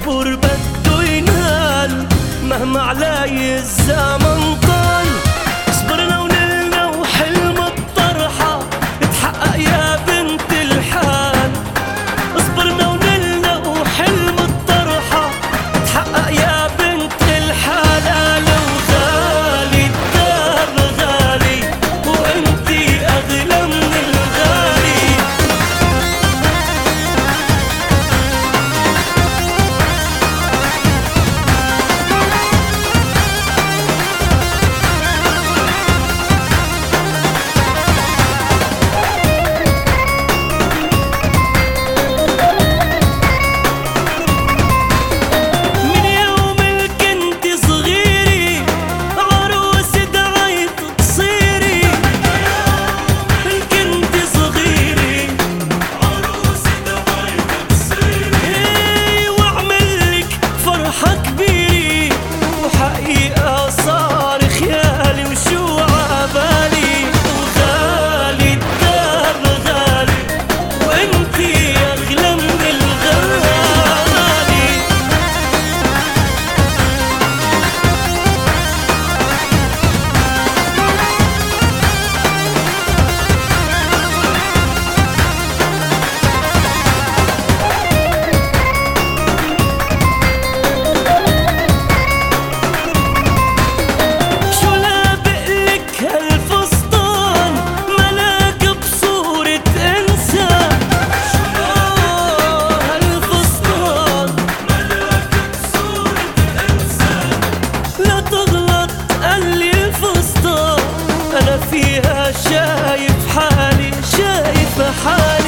الصبر بده ينال مهما علي الزمن طال. صبرنا ونلنا وحلم الطرحة اتحقق يا بنت الحال. صبرنا ونلنا وحلم الطرحة اتحقق يا بنت الحلال. وغالي الدهب غالي وانتي اغلى من الغالي. وحقيقة صار خيالي وشو عبالي. وغالي الدهب غالي وانتي اغلى من الغالي. فيها شايف حالي شايف حالي.